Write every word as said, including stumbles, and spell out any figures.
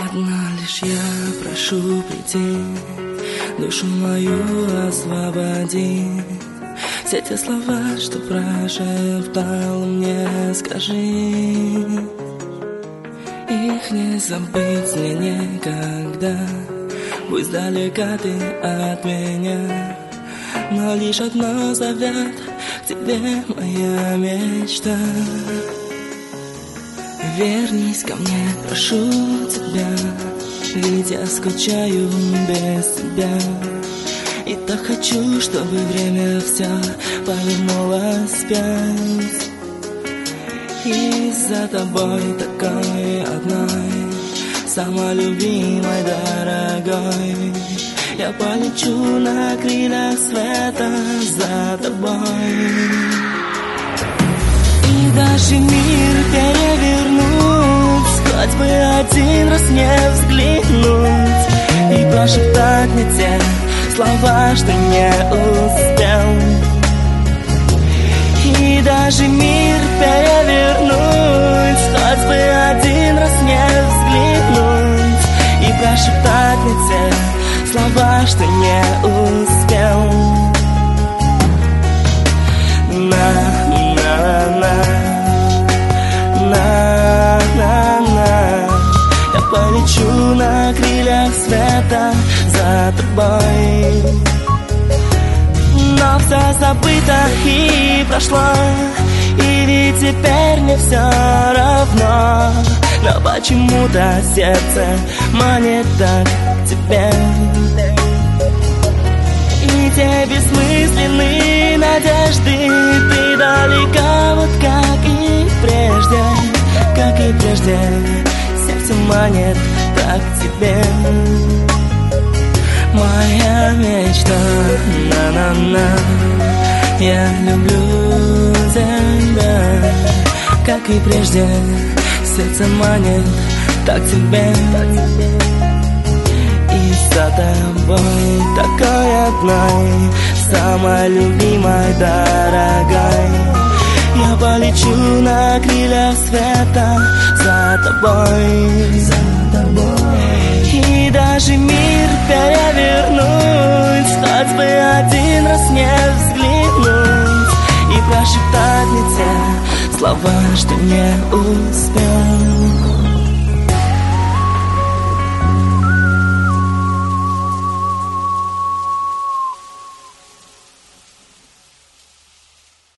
Одна лишь я прошу прийти, душу мою освободи. Все те слова, что прошептал мне, скажи. Их не забыть мне никогда. Пусть далека ты от меня, но лишь одно зовет к тебе моя мечта. Вернись ко мне, прошу тебя, ведь я скучаю без тебя. И так хочу, чтобы время все повернулось вспять. И за тобой такой одной, самой любимой, дорогой, я полечу на крыльях света за тобой. И даже мир перевернуть, хоть бы один раз мне взглянуть и прошептать мне те слова, что не успел. И даже мир перевернуть, хоть бы один раз мне взглянуть и прошептать мне те слова, что не успел. На, на, на, на, на, на. Я полечу на крыльях света за тобой. Но все забыто и прошло, и ведь теперь мне все равно. Но почему-то сердце манит так к тебе. И те бессмысленные надежды, ты далека, вот как и прежде, как и прежде. Сердце манит так к тебе. Моя мечта, на-на-на, я люблю тебя, как и прежде. Сердце манит так к тебе. И за тобой такой одной, самой любимой, дорогой, я полечу на крыльях света за тобой, за тобой. И даже мир перевернуть, хоть бы один раз не взглянуть и прошептать мне те слова, что не успел.